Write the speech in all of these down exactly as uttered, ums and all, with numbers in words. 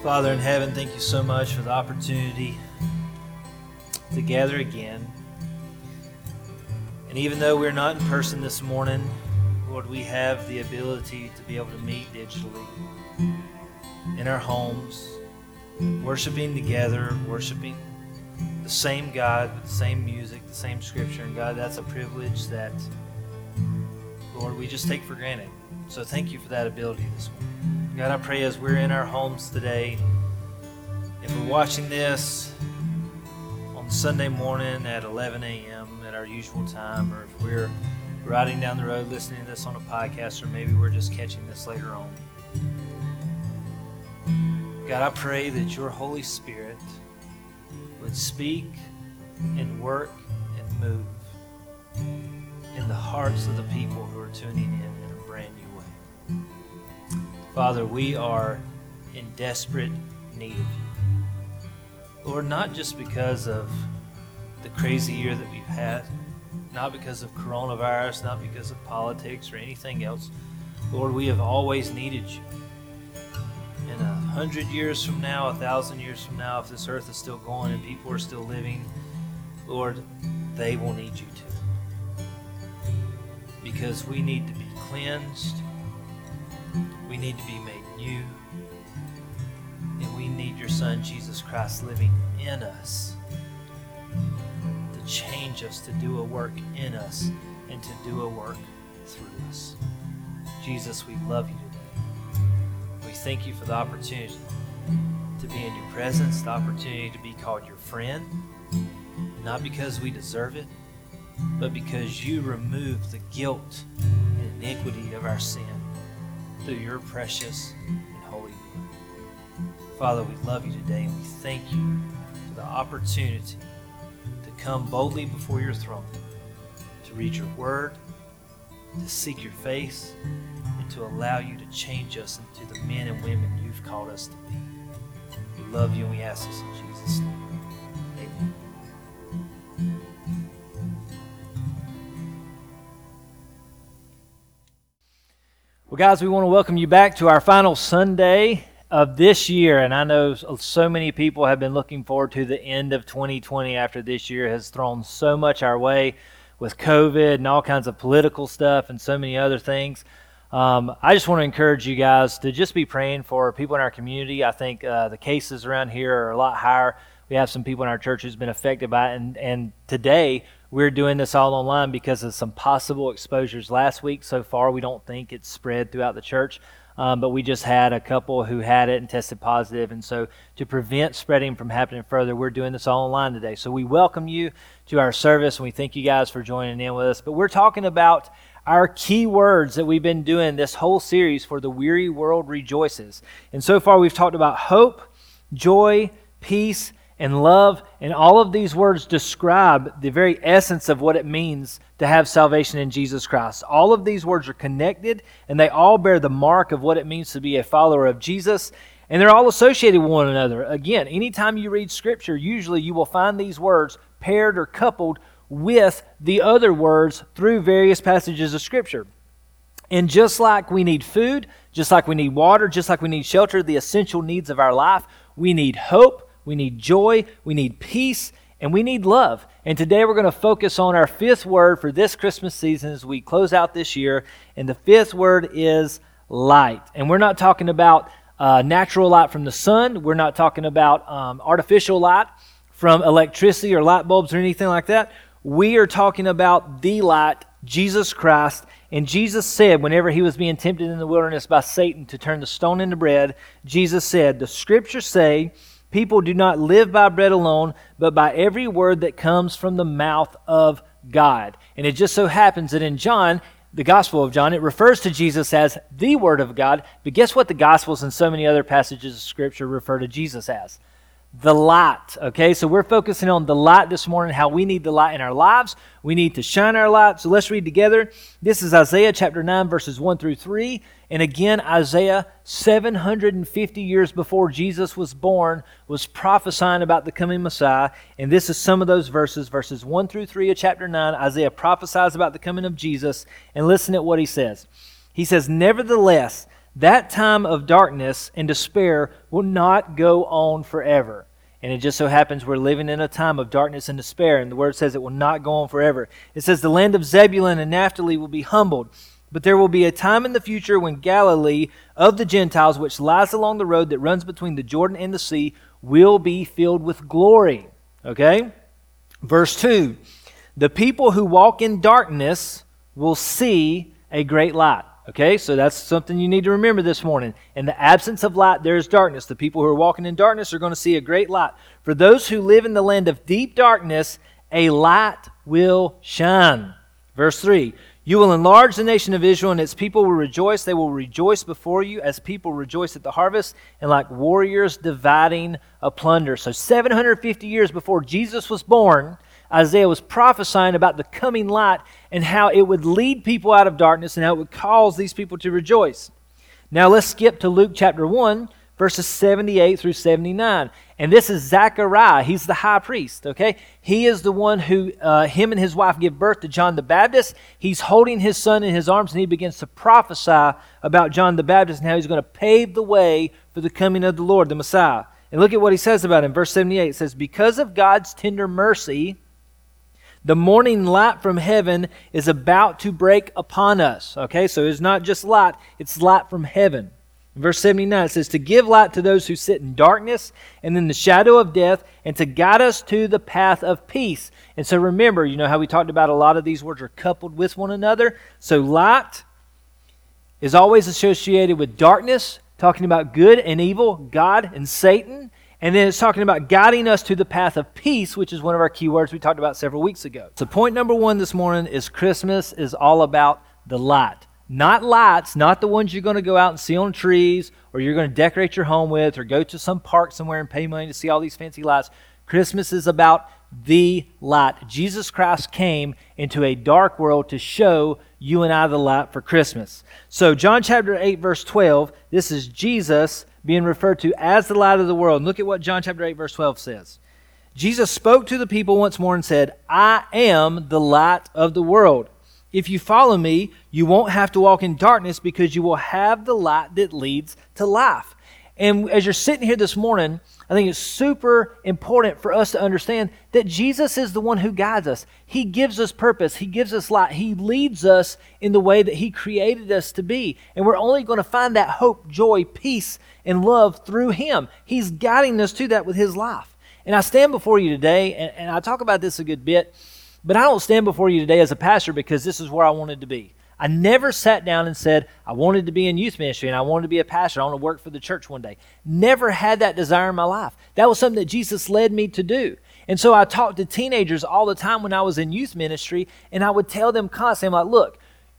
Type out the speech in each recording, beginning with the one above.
Father in heaven, thank you so much for the opportunity to gather again. And even though we're not in person this morning, Lord, we have the ability to be able to meet digitally in our homes, worshiping together, worshiping the same God with the same music, the same scripture. And God, that's a privilege that, Lord, we just take for granted. So thank you for that ability this morning. God, I pray as we're in our homes today, if we're watching this on Sunday morning at eleven a.m. at our usual time, or if we're riding down the road listening to this on a podcast, or maybe we're just catching this later on, God, I pray that your Holy Spirit would speak and work and move in the hearts of the people who are tuning in in a brand new way. Father, we are in desperate need of you. Lord, not just because of the crazy year that we've had, not because of coronavirus, not because of politics or anything else. Lord, we have always needed you. And a hundred years from now, a thousand years from now, if this earth is still going and people are still living, Lord, they will need you too. Because we need to be cleansed. We need to be made new. And we need your Son, Jesus Christ, living in us to change us, to do a work in us, and to do a work through us. Jesus, we love you today. We thank you for the opportunity to be in your presence, the opportunity to be called your friend, not because we deserve it, but because you removed the guilt and iniquity of our sin through your precious and holy blood. Father, we love you today, and we thank you for the opportunity to come boldly before your throne, to read your word, to seek your face, and to allow you to change us into the men and women you've called us to be. We love you, and we ask this in Jesus' name. Amen. Well, guys, we want to welcome you back to our final Sunday of this year. And I know so many people have been looking forward to the end of twenty twenty after this year has thrown so much our way with COVID and all kinds of political stuff and so many other things. Um, I just want to encourage you guys to just be praying for people in our community. I think uh, the cases around here are a lot higher. We have some people in our church who's been affected by it. And, and today, we're doing this all online because of some possible exposures last week. So far, we don't think it's spread throughout the church, um, but we just had a couple who had it and tested positive. And so to prevent spreading from happening further, we're doing this all online today. So we welcome you to our service, and we thank you guys for joining in with us. But we're talking about our key words that we've been doing this whole series for The Weary World Rejoices. And so far, we've talked about hope, joy, peace, and love, and all of these words describe the very essence of what it means to have salvation in Jesus Christ. All of these words are connected, and they all bear the mark of what it means to be a follower of Jesus, and they're all associated with one another. Again, anytime you read Scripture, usually you will find these words paired or coupled with the other words through various passages of Scripture. And just like we need food, just like we need water, just like we need shelter, the essential needs of our life, we need hope, we need joy, we need peace, and we need love. And today we're going to focus on our fifth word for this Christmas season as we close out this year. And the fifth word is light. And we're not talking about uh, natural light from the sun. We're not talking about um, artificial light from electricity or light bulbs or anything like that. We are talking about the light, Jesus Christ. And Jesus said, whenever he was being tempted in the wilderness by Satan to turn the stone into bread, Jesus said, "The Scriptures say, people do not live by bread alone, but by every word that comes from the mouth of God." And it just so happens that in John, the Gospel of John, it refers to Jesus as the Word of God. But guess what the Gospels and so many other passages of Scripture refer to Jesus as? The light, okay? So we're focusing on the light this morning, how we need the light in our lives. We need to shine our light. So let's read together. This is Isaiah chapter nine, verses one through three. And again, Isaiah, seven hundred fifty years before Jesus was born, was prophesying about the coming Messiah. And this is some of those verses, verses one through three of chapter nine. Isaiah prophesies about the coming of Jesus. And listen at what he says. He says, "Nevertheless, That time of darkness and despair will not go on forever. And it just so happens we're living in a time of darkness and despair, and the word says it will not go on forever. It says the land of Zebulun and Naphtali will be humbled, but there will be a time in the future when Galilee of the Gentiles, which lies along the road that runs between the Jordan and the sea, will be filled with glory. Okay? Verse two, the people who walk in darkness will see a great light. Okay, so that's something you need to remember this morning. In the absence of light, there is darkness. The people who are walking in darkness are going to see a great light. For those who live in the land of deep darkness, a light will shine. Verse three, you will enlarge the nation of Israel, and its people will rejoice. They will rejoice before you as people rejoice at the harvest, and like warriors dividing a plunder. So seven hundred fifty years before Jesus was born, Isaiah was prophesying about the coming light and how it would lead people out of darkness and how it would cause these people to rejoice. Now let's skip to Luke chapter one, verses seventy-eight through seventy-nine. And this is Zechariah. He's the high priest, okay? He is the one who, uh, him and his wife give birth to John the Baptist. He's holding his son in his arms, and he begins to prophesy about John the Baptist and how he's going to pave the way for the coming of the Lord, the Messiah. And look at what he says about him. Verse seventy-eight, it says, because of God's tender mercy, the morning light from heaven is about to break upon us. Okay, so it's not just light, it's light from heaven. In verse seventy-nine, it says, to give light to those who sit in darkness and in the shadow of death, and to guide us to the path of peace. And so remember, you know how we talked about a lot of these words are coupled with one another? So light is always associated with darkness, talking about good and evil, God and Satan. And then it's talking about guiding us to the path of peace, which is one of our key words we talked about several weeks ago. So point number one this morning is Christmas is all about the light. Not lights, not the ones you're going to go out and see on trees or you're going to decorate your home with or go to some park somewhere and pay money to see all these fancy lights. Christmas is about the light. Jesus Christ came into a dark world to show you and I the light for Christmas. So John chapter eight, verse twelve, this is Jesus being referred to as the light of the world. And look at what John chapter eight, verse twelve says. Jesus spoke to the people once more and said, I am the light of the world. If you follow me, you won't have to walk in darkness because you will have the light that leads to life. And as you're sitting here this morning, I think it's super important for us to understand that Jesus is the one who guides us. He gives us purpose. He gives us light. He leads us in the way that He created us to be. And we're only going to find that hope, joy, peace, and love through Him. He's guiding us to that with His life. And I stand before you today, and, and I talk about this a good bit, but I don't stand before you today as a pastor because this is where I wanted to be. I never sat down and said, I wanted to be in youth ministry and I wanted to be a pastor. I want to work for the church one day. Never had that desire in my life. That was something that Jesus led me to do. And so I talked to teenagers all the time when I was in youth ministry, and I would tell them constantly, I'm like, look,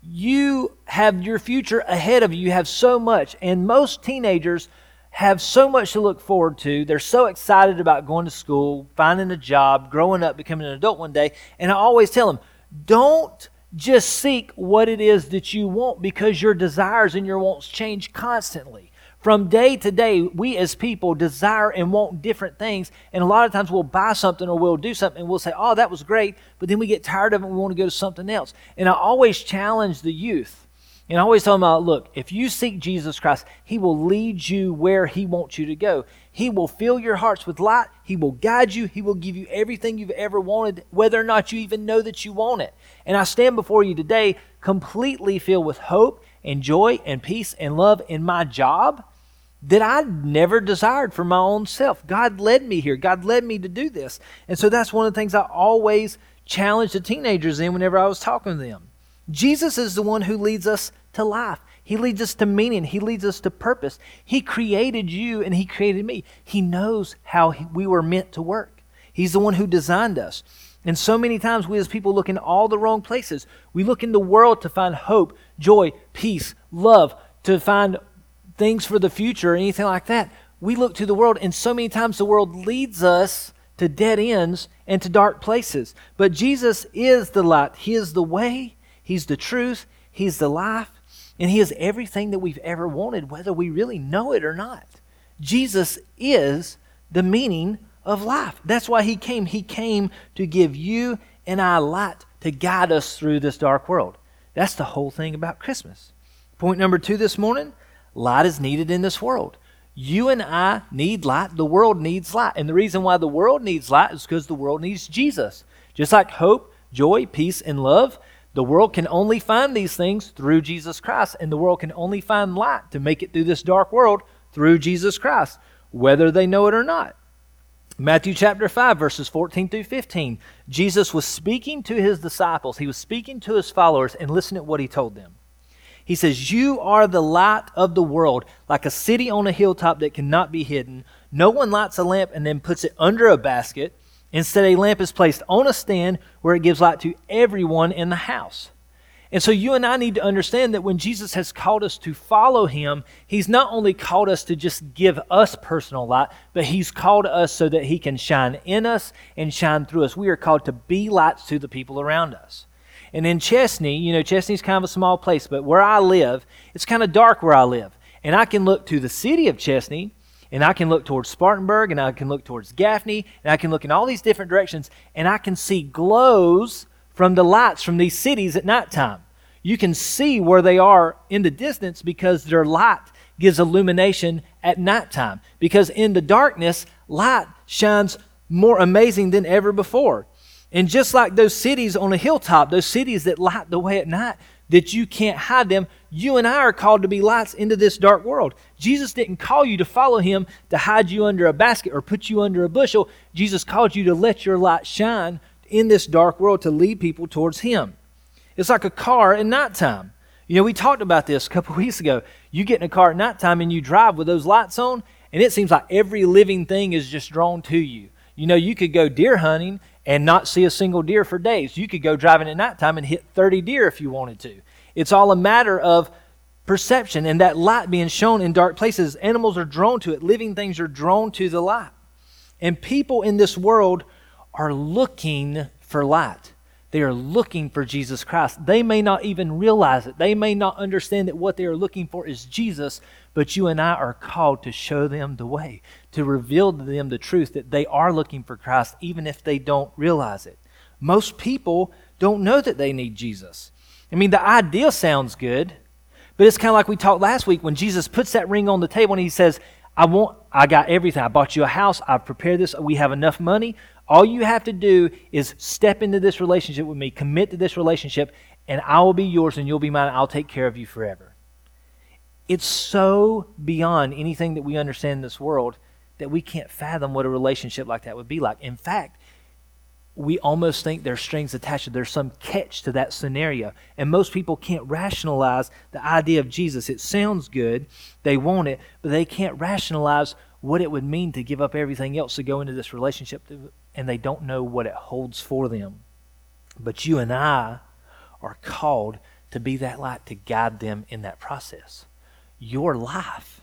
you have your future ahead of you. You have so much. And most teenagers have so much to look forward to. They're so excited about going to school, finding a job, growing up, becoming an adult one day. And I always tell them, don't just seek what it is that you want, because your desires and your wants change constantly. From day to day, we as people desire and want different things. And a lot of times we'll buy something or we'll do something and we'll say, oh, that was great. But then we get tired of it and we want to go to something else. And I always challenge the youth. And I always tell them, uh, look, if you seek Jesus Christ, He will lead you where He wants you to go. He will fill your hearts with light. He will guide you. He will give you everything you've ever wanted, whether or not you even know that you want it. And I stand before you today completely filled with hope and joy and peace and love in my job that I never desired for my own self. God led me here. God led me to do this. And so that's one of the things I always challenge the teenagers in whenever I was talking to them. Jesus is the one who leads us to life. He leads us to meaning. He leads us to purpose. He created you and He created me. He knows how he, we were meant to work. He's the one who designed us. And so many times we as people look in all the wrong places. We look in the world to find hope, joy, peace, love, to find things for the future or anything like that. We look to the world, and so many times the world leads us to dead ends and to dark places. But Jesus is the light. He is the way. He's the truth. He's the life. And He is everything that we've ever wanted, whether we really know it or not. Jesus is the meaning of life. That's why He came. He came to give you and I light to guide us through this dark world. That's the whole thing about Christmas. Point number two this morning, light is needed in this world. You and I need light. The world needs light. And the reason why the world needs light is because the world needs Jesus. Just like hope, joy, peace, and love, the world can only find these things through Jesus Christ. And the world can only find light to make it through this dark world through Jesus Christ, whether they know it or not. Matthew chapter five, verses fourteen through fifteen. Jesus was speaking to his disciples. He was speaking to his followers, and listen to what he told them. He says, "You are the light of the world, like a city on a hilltop that cannot be hidden. No one lights a lamp and then puts it under a basket. Instead, a lamp is placed on a stand where it gives light to everyone in the house." And so you and I need to understand that when Jesus has called us to follow him, he's not only called us to just give us personal light, but he's called us so that he can shine in us and shine through us. We are called to be lights to the people around us. And in Chesnee, you know, Chesnee's kind of a small place, but where I live, it's kind of dark where I live. And I can look to the city of Chesnee, and I can look towards Spartanburg, and I can look towards Gaffney, and I can look in all these different directions, and I can see glows from the lights from these cities at nighttime. You can see where they are in the distance because their light gives illumination at nighttime. Because in the darkness, light shines more amazing than ever before. And just like those cities on a hilltop, those cities that light the way at night, that you can't hide them, you and I are called to be lights into this dark world. Jesus didn't call you to follow him to hide you under a basket or put you under a bushel. Jesus called you to let your light shine in this dark world to lead people towards him. It's like a car at nighttime. You know, we talked about this a couple weeks ago. You get in a car at nighttime and you drive with those lights on, and it seems like every living thing is just drawn to you. You know, you could go deer hunting and not see a single deer for days. You could go driving at nighttime and hit thirty deer if you wanted to. It's all a matter of perception and that light being shown in dark places. Animals are drawn to it. Living things are drawn to the light. And people in this world are looking for light. They are looking for Jesus Christ. They may not even realize it. They may not understand that what they are looking for is Jesus, but you and I are called to show them the way, to reveal to them the truth that they are looking for Christ, even if they don't realize it. Most people don't know that they need Jesus. I mean, the idea sounds good, but it's kind of like we talked last week when Jesus puts that ring on the table and he says, I want, I got everything. I bought you a house. I've prepared this. We have enough money. All you have to do is step into this relationship with me, commit to this relationship, and I will be yours and you'll be mine. I'll take care of you forever. It's so beyond anything that we understand in this world that we can't fathom what a relationship like that would be like. In fact, we almost think there's strings attached. There's some catch to that scenario. And most people can't rationalize the idea of Jesus. It sounds good. They want it, but they can't rationalize what it would mean to give up everything else to go into this relationship, and they don't know what it holds for them. But you and I are called to be that light to guide them in that process. Your life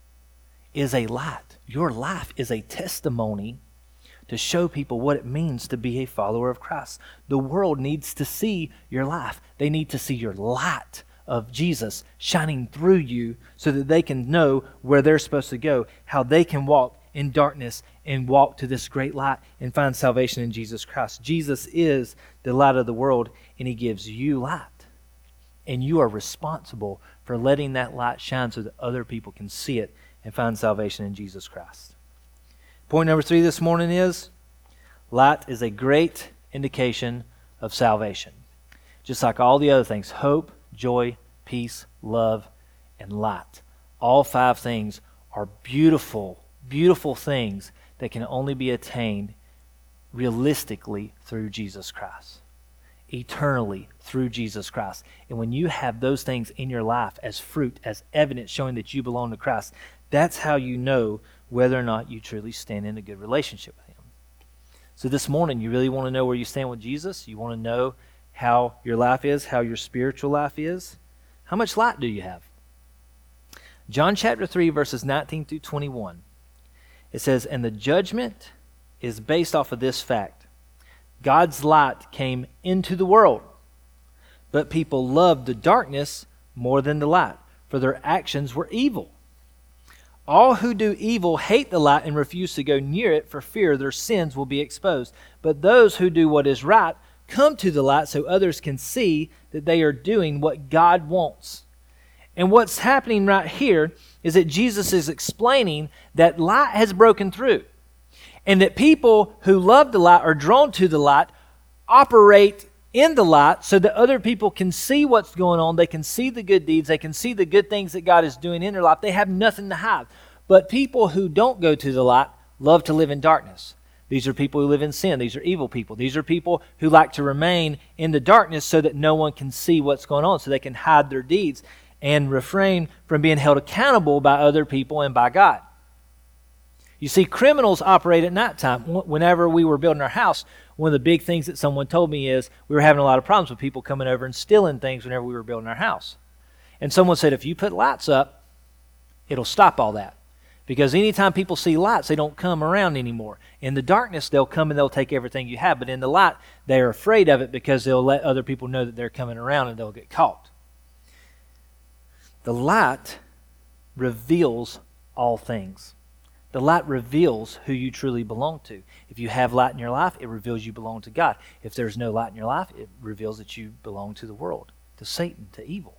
is a light. Your life is a testimony to show people what it means to be a follower of Christ. The world needs to see your life. They need to see your light of Jesus shining through you so that they can know where they're supposed to go, how they can walk in darkness and walk to this great light and find salvation in Jesus Christ. Jesus is the light of the world, and he gives you light. And you are responsible for letting that light shine so that other people can see it and find salvation in Jesus Christ. Point number three this morning is light is a great indication of salvation. Just like all the other things, hope, joy, peace, love, and light. All five things are beautiful, beautiful things that can only be attained realistically through Jesus Christ. Eternally through Jesus Christ. And when you have those things in your life as fruit, as evidence showing that you belong to Christ, that's how you know whether or not you truly stand in a good relationship with him. So this morning, you really want to know where you stand with Jesus? You want to know how your life is, how your spiritual life is? How much light do you have? John chapter three, verses nineteen through twenty-one. It says, "And the judgment is based off of this fact. God's light came into the world, but people loved the darkness more than the light, for their actions were evil. All who do evil hate the light and refuse to go near it for fear their sins will be exposed. But those who do what is right come to the light so others can see that they are doing what God wants." And what's happening right here is that Jesus is explaining that light has broken through, and that people who love the light are drawn to the light, operate in the light so that other people can see what's going on. They can see the good deeds. They can see the good things that God is doing in their life. They have nothing to hide. But people who don't go to the light love to live in darkness. These are people who live in sin. These are evil people. These are people who like to remain in the darkness so that no one can see what's going on, so they can hide their deeds and refrain from being held accountable by other people and by God. You see, criminals operate at nighttime. Whenever we were building our house, one of the big things that someone told me is we were having a lot of problems with people coming over and stealing things whenever we were building our house. And someone said, if you put lights up, it'll stop all that. Because anytime people see lights, they don't come around anymore. In the darkness, they'll come and they'll take everything you have. But in the light, they're afraid of it because they'll let other people know that they're coming around and they'll get caught. The light reveals all things. The light reveals who you truly belong to. If you have light in your life, it reveals you belong to God. If there's no light in your life, it reveals that you belong to the world, to Satan, to evil.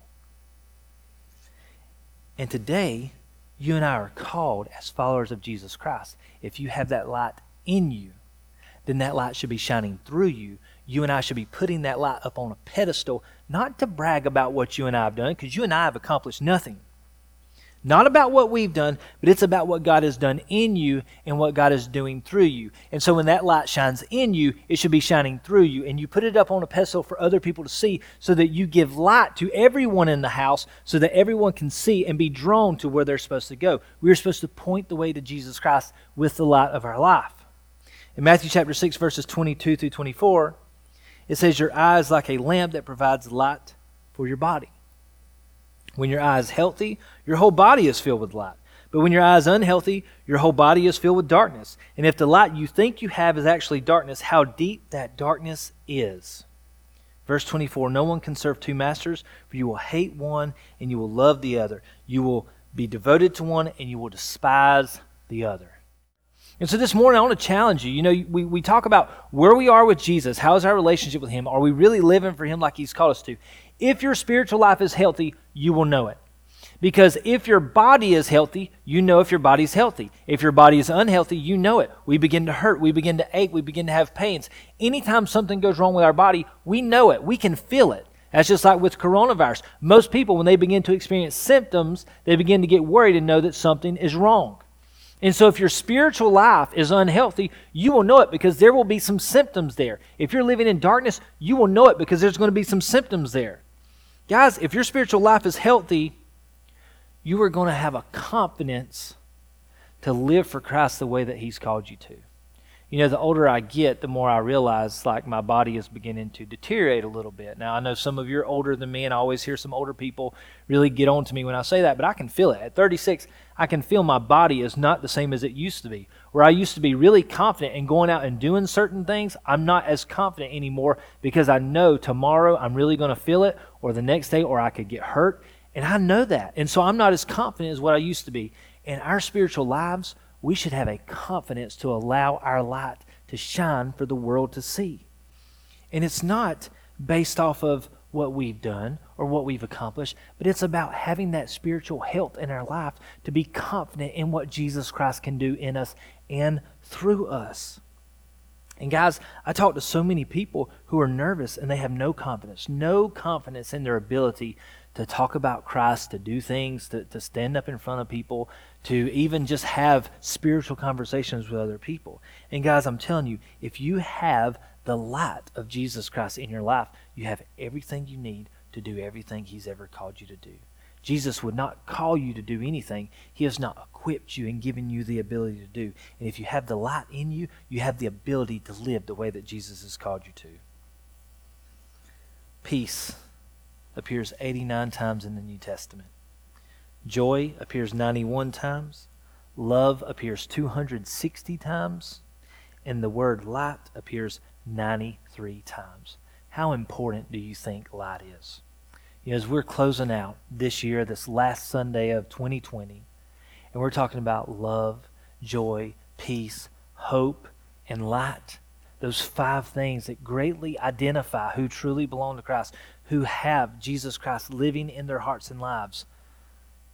And today, you and I are called as followers of Jesus Christ. If you have that light in you, then that light should be shining through you. You and I should be putting that light up on a pedestal, not to brag about what you and I have done, because you and I have accomplished nothing. Not about what we've done, but it's about what God has done in you and what God is doing through you. And so when that light shines in you, it should be shining through you. And you put it up on a pedestal for other people to see so that you give light to everyone in the house so that everyone can see and be drawn to where they're supposed to go. We're supposed to point the way to Jesus Christ with the light of our life. In Matthew chapter six, verses twenty-two through twenty-four, it says, your eye is like a lamp that provides light for your body. When your eye is healthy, your whole body is filled with light. But when your eye is unhealthy, your whole body is filled with darkness. And if the light you think you have is actually darkness, how deep that darkness is. Verse twenty-four, no one can serve two masters, for you will hate one and you will love the other. You will be devoted to one and you will despise the other. And so this morning I want to challenge you. You know, we, we talk about where we are with Jesus. How is our relationship with Him? Are we really living for Him like He's called us to? If your spiritual life is healthy, you will know it. Because if your body is healthy, you know if your body is healthy. If your body is unhealthy, you know it. We begin to hurt. We begin to ache. We begin to have pains. Anytime something goes wrong with our body, we know it. We can feel it. That's just like with coronavirus. Most people, when they begin to experience symptoms, they begin to get worried and know that something is wrong. And so if your spiritual life is unhealthy, you will know it because there will be some symptoms there. If you're living in darkness, you will know it because there's going to be some symptoms there. Guys, if your spiritual life is healthy, you are going to have a confidence to live for Christ the way that He's called you to. You know, the older I get, the more I realize like my body is beginning to deteriorate a little bit. Now, I know some of you are older than me, and I always hear some older people really get on to me when I say that, but I can feel it. At thirty-six, I can feel my body is not the same as it used to be. Where I used to be really confident in going out and doing certain things, I'm not as confident anymore because I know tomorrow I'm really going to feel it, or the next day, or I could get hurt. And I know that. And so I'm not as confident as what I used to be. In our spiritual lives, we should have a confidence to allow our light to shine for the world to see. And it's not based off of what we've done or what we've accomplished, but it's about having that spiritual health in our life to be confident in what Jesus Christ can do in us and through us. And guys, I talk to so many people who are nervous and they have no confidence, no confidence in their ability to talk about Christ, to do things, to, to stand up in front of people, to even just have spiritual conversations with other people. And guys, I'm telling you, if you have the light of Jesus Christ in your life, you have everything you need to do everything He's ever called you to do. Jesus would not call you to do anything He has not equipped you and given you the ability to do. And if you have the light in you, you have the ability to live the way that Jesus has called you to. Peace appears eighty-nine times in the New Testament. Joy appears ninety-one times. Love appears two hundred sixty times. And the word light appears ninety-three times. How important do you think light is? You know, as we're closing out this year, this last Sunday of twenty twenty, and we're talking about love, joy, peace, hope, and light, those five things that greatly identify who truly belong to Christ, who have Jesus Christ living in their hearts and lives.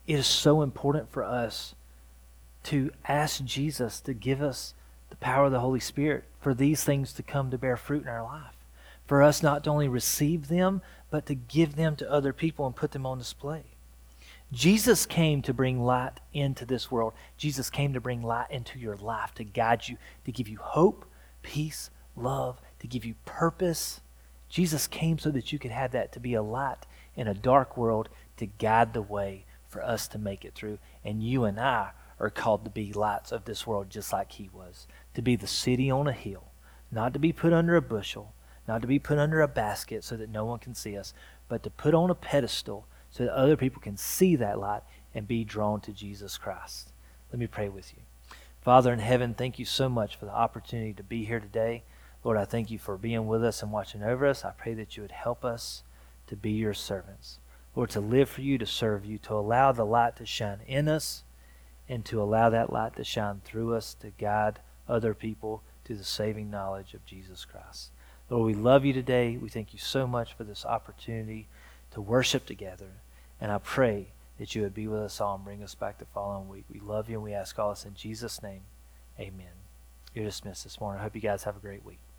it is so important for us to ask Jesus to give us the power of the Holy Spirit for these things to come to bear fruit in our life. For us not to only receive them, but to give them to other people and put them on display. Jesus came to bring light into this world. Jesus came to bring light into your life, to guide you, to give you hope, peace, love, to give you purpose. Jesus came so that you could have that, to be a light in a dark world, to guide the way for us to make it through. And you and I are called to be lights of this world just like he was. To be the city on a hill, not to be put under a bushel, not to be put under a basket so that no one can see us, but to put on a pedestal so that other people can see that light and be drawn to Jesus Christ. Let me pray with you. Father in heaven, thank you so much for the opportunity to be here today. Lord, I thank you for being with us and watching over us. I pray that you would help us to be your servants. Lord, to live for you, to serve you, to allow the light to shine in us, and to allow that light to shine through us to guide other people to the saving knowledge of Jesus Christ. Lord, we love you today. We thank you so much for this opportunity to worship together. And I pray that you would be with us all and bring us back the following week. We love you and we ask all this in Jesus' name. Amen. You're dismissed this morning. I hope you guys have a great week.